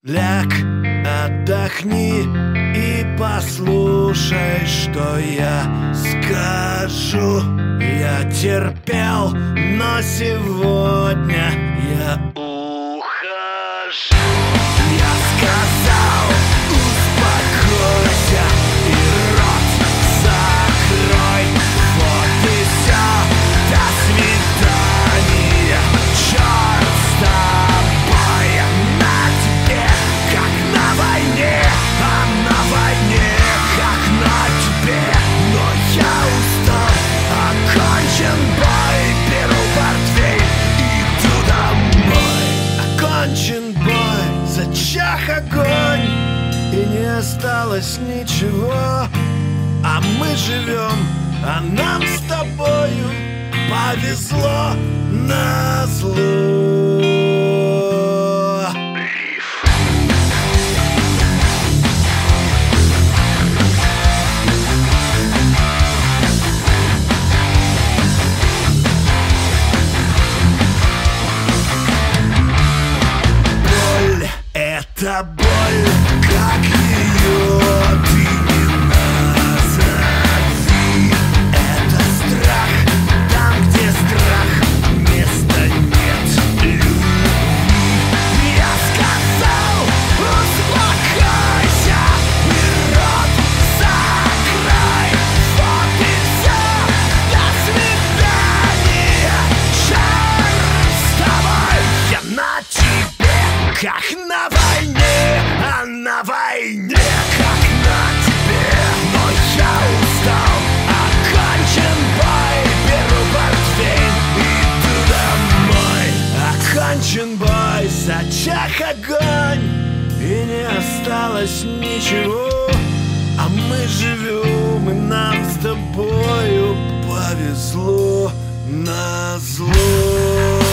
Ляг, отдохни и послушай, что я скажу. Я терпел, но сегодня я ухожу. Я сказал, успокойся и рот закрой. Вот и все, до свидания, черт с тобой. На тебе, как на войне, а на войне, как на тебе. Но я устал, окончен бой, беру портфель, иду домой. Окончен бой, зачах огонь, и не осталось ничего. А мы живем, а нам с тобою повезло назло. Боль — это боль, как ее ты не назови. Это страх, там, где страх, места нет любви. Я сказал, успокойся и рот закрой. Вот и все, до свидания, черт с тобой. Я на тебе, как на войне, а на войне, как на тебе. Но я устал, окончен бой, беру портфель, иду домой. Окончен бой, зачах огонь, и не осталось ничего. А мы живем, и нам с тобою повезло назло.